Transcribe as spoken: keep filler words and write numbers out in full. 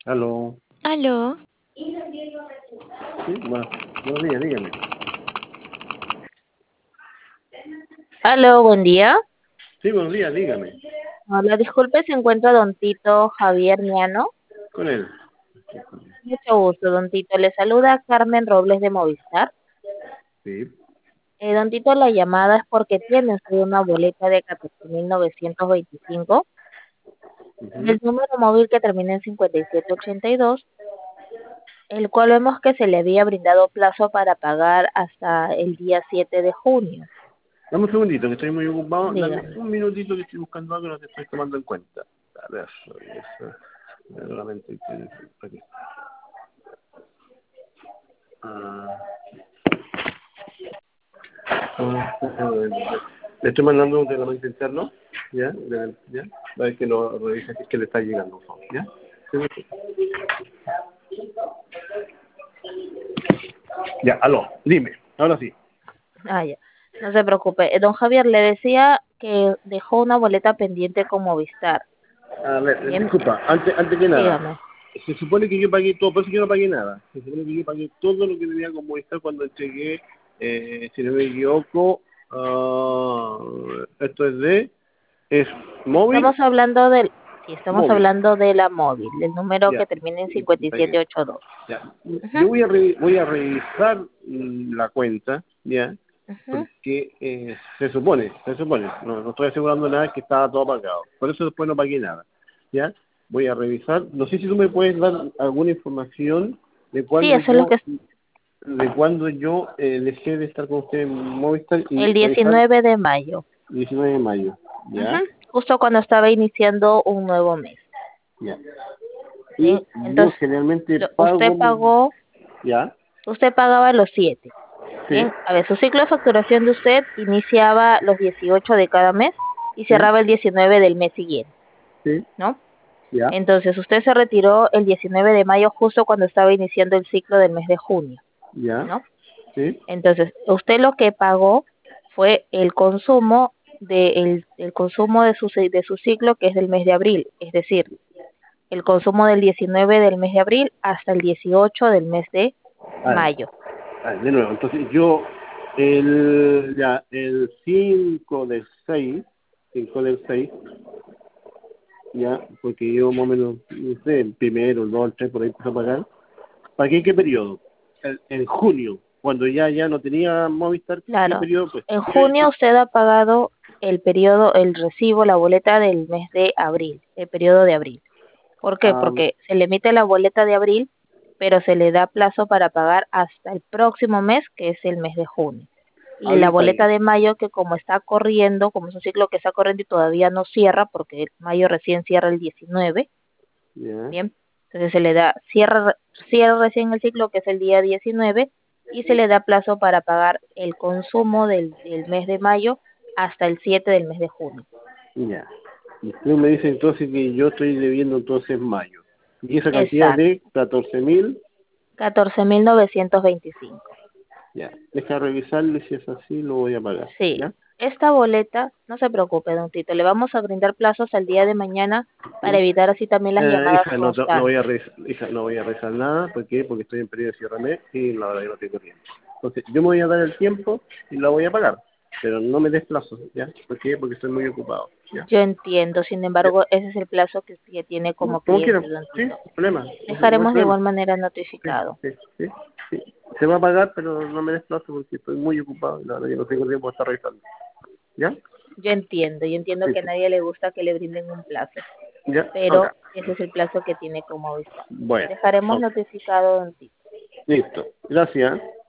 Aló. Aló. Sí, bueno, buenos días, dígame. Aló, buen día. Sí, buenos días, dígame. Hola, disculpe, se encuentra don Tito Javier Miano. Con él. Mucho gusto, don Tito. Le saluda Carmen Robles de Movistar. Sí. Eh, don Tito, la llamada es porque tiene usted una boleta de catorce mil novecientos veinticinco Ujú. del número móvil que termina en cincuenta y siete ochenta y dos, el cual vemos que se le había brindado plazo para pagar hasta el día siete de junio. Dame un segundito, que estoy muy ocupado. Dame Dígame. un minutito que estoy buscando algo que no te estoy tomando en cuenta. A ver, eso. Realmente. Aquí. Ah, ah, le estoy mandando un reglamento interno. ¿Ya? ¿Ya? ¿Ya? A ver que lo revisa si es que le está llegando, por favor. ¿Ya? Sí. Ya, aló, dime. Ahora sí. Ah, ya. No se preocupe. Eh, Don Javier, le decía que dejó una boleta pendiente con Movistar. A ver, Bien, eh, disculpa, antes, antes que nada, dígame. se supone que yo pagué todo, por eso yo no pagué nada. Se supone que yo pagué todo lo que tenía como Movistar cuando entregué, eh, si no me equivoco, ah, esto es de, es móvil, Estamos hablando del, sí, estamos móvil, hablando de la móvil, el número ya, que termina en y cincuenta y pagué, siete ochenta y dos. ya. Ujú, Yo voy a, re- voy a revisar mm, la cuenta, ya, ujú. porque eh, se supone, se supone, no, no estoy asegurando nada que estaba todo pagado, por eso después no pagué nada, ¿ya? Voy a revisar, no sé si tú me puedes dar alguna información de Sí, cuándo eso es lo yo, que es de cuándo yo eh, dejé de estar con usted en Movistar y el revisar diecinueve de mayo. diecinueve de mayo, Ujú, ¿ya? justo cuando estaba iniciando un nuevo mes. Ya. Bien, Y yo entonces, generalmente lo- usted pago, mi- pagó, ¿ya? usted pagaba los siete. Sí, Bien, a ver, su ciclo de facturación de usted iniciaba los dieciocho de cada mes y sí, cerraba el diecinueve del mes siguiente, sí, ¿no? ya, Entonces, usted se retiró el diecinueve de mayo justo cuando estaba iniciando el ciclo del mes de junio, ya, ¿no? sí. Entonces, usted lo que pagó fue el consumo de el, el consumo de su ci- de su ciclo, que es del mes de abril, es decir, el consumo del diecinueve del mes de abril hasta el dieciocho del mes de A ver, mayo. a ver, de nuevo, entonces yo, el, ya, el cinco del seis, cinco del seis, ya, porque yo más o menos, no sé, el primero, el dos, el tres, por ahí empecé a pagar. ¿Pagué en qué periodo? El- en junio, cuando ya ya no tenía Movistar, ¿qué Claro, periodo? Pues, en ¿qué, junio qué? usted ha pagado el periodo, el recibo, la boleta del mes de abril, el periodo de abril. ¿Por qué? Ah, Porque se le emite la boleta de abril, pero se le da plazo para pagar hasta el próximo mes, que es el mes de junio. Y la abril boleta pagué, de mayo, que como está corriendo, como es un ciclo que está corriendo y todavía no cierra, porque mayo recién cierra el diecinueve, ya, ¿bien? Entonces se le da, cierra, cierra recién el ciclo, que es el día diecinueve, y se le da plazo para pagar el consumo del, del mes de mayo hasta el siete del mes de junio. ya. Y tú me dices entonces que yo estoy debiendo entonces mayo. Y esa cantidad Exacto, de catorce mil. catorce mil novecientos veinticinco. Ya, deja revisarle si es así, lo voy a pagar, Sí, ¿ya? esta boleta, no se preocupe, don Tito, le vamos a brindar plazos al día de mañana para Sí. evitar así también las Eh, llamadas hija, no, te- no voy a constantes. revisar, hija, no voy a revisar nada, ¿por qué? Porque estoy en periodo de cierre de mes y la verdad que no tengo tiempo. Entonces, yo me voy a dar el tiempo y la voy a pagar, pero no me des plazo, ¿ya? ¿Por qué? Porque estoy muy ocupado, ¿ya? Yo entiendo, sin Ya. embargo, ese es el plazo que usted tiene como Como cliente, quieran, don sí, Tito. sin problema, no, no hay Dejaremos de problema. igual manera Sí, notificado. sí, sí, sí. Se va a pagar, pero no me des plazo porque estoy muy ocupado y la verdad que no tengo tiempo de estar revisando, ¿ya? Yo entiendo, yo entiendo que a Listo, nadie le gusta que le brinden un plazo, ya, ok. pero ese es el plazo que tiene como vista. Bueno, Dejaremos ok. notificado, don Tito. Listo, gracias.